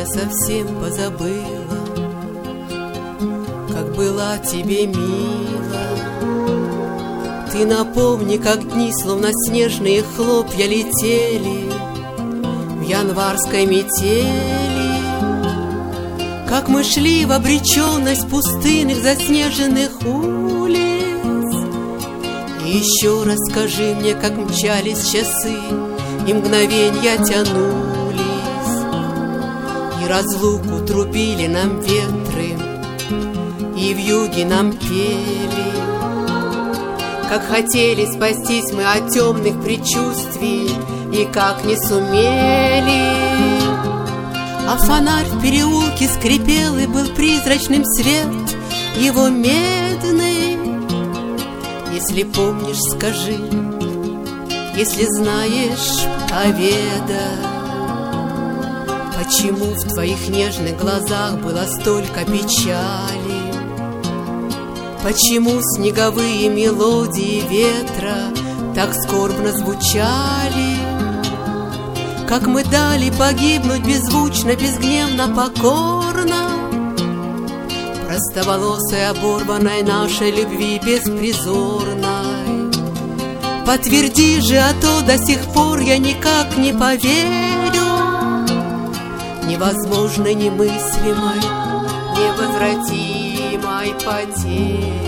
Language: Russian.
совсем позабыла, как была тебе мила. Ты напомни, как дни, словно снежные хлопья, летели в январской метели, как мы шли в обреченность пустынных заснеженных улиц. И еще раз скажи мне, как мчались часы, и мгновенья тянулись, и разлуку трубили нам ветры, и вьюги нам пели. Как хотели спастись мы от темных предчувствий, и как не сумели. А фонарь в переулке скрипел, и был призрачным свет его медный. Если помнишь, скажи, если знаешь, поведай, почему в твоих нежных глазах было столько печали, почему снеговые мелодии ветра так скорбно звучали, как мы дали погибнуть беззвучно, безгневно, покорно простоволосой, оборванной нашей любви беспризорной. Подтверди же, а то до сих пор я никак не поверю невозможной, немыслимой, невозвратимой потери.